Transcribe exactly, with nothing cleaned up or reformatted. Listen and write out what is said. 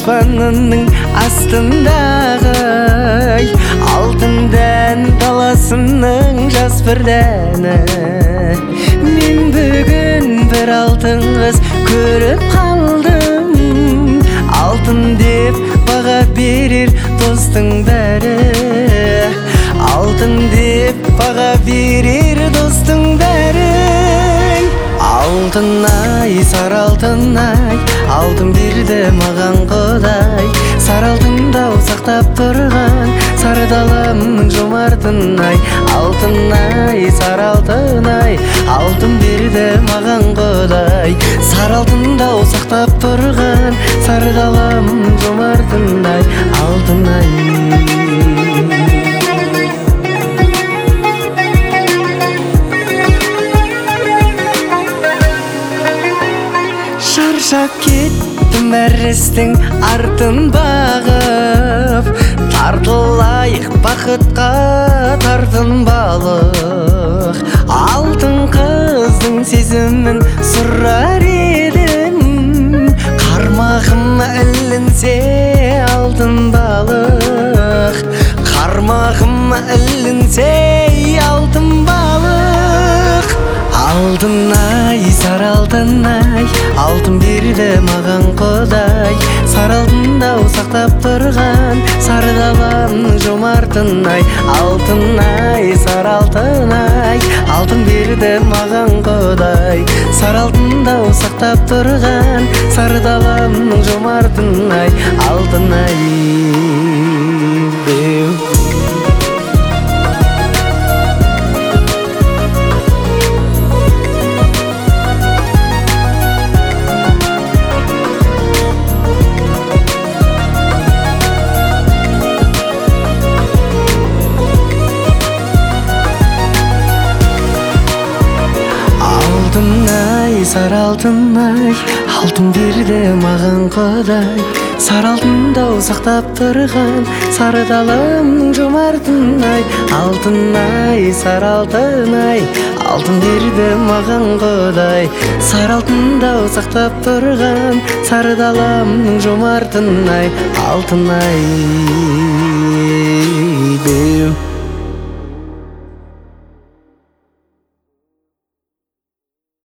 аспанының астындағы алтындан даласының жас бір дәні. Мен бүгін бір алтын қыз көріп қалдым, алтын деп баға берер достың бәрі, алтын деп баға берер достың бәрі. Алтын-ай, сары алтын-ай, алтын берді маған Құдай. Сары алтындау сақтап тұрған сары даламның жомартын-ай. Алтын-ай, сары алтын-ай, алтын берді маған Құдай. Сары алтындау сақтап тұрған сары даламның жомартын-ай. Алтын-ай, шаршап кеттім әрістің артын бағып, тартылайық бақытқа тартынбалық. Алтын қыздың сезімін сұрар едім, қармағыма ілінсе алтын балық, қармағыма ілінсе алтын балық. Алтын-ай, сары алтын-ай, алтын берді маған Құдай. Сары алтындау сақтап тұрған сары даламның жомартын-ай. Алтын-ай, сары алтын-ай, алтын берді маған Құдай. Сары алтындау сақтап тұрған сары даламның жомартын-ай. Алтын-ай, алтын-ай, сары алтын-ай, алтын берді маған Құдай. Сары алтындау сақтап тұрған сары даламның жомартын-ай. Алтын-ай, сары алтын-ай, алтын берді маған Құдай. Сары алтындау сақтап тұрған сары даламның жомартын-ай. Алтын-ай.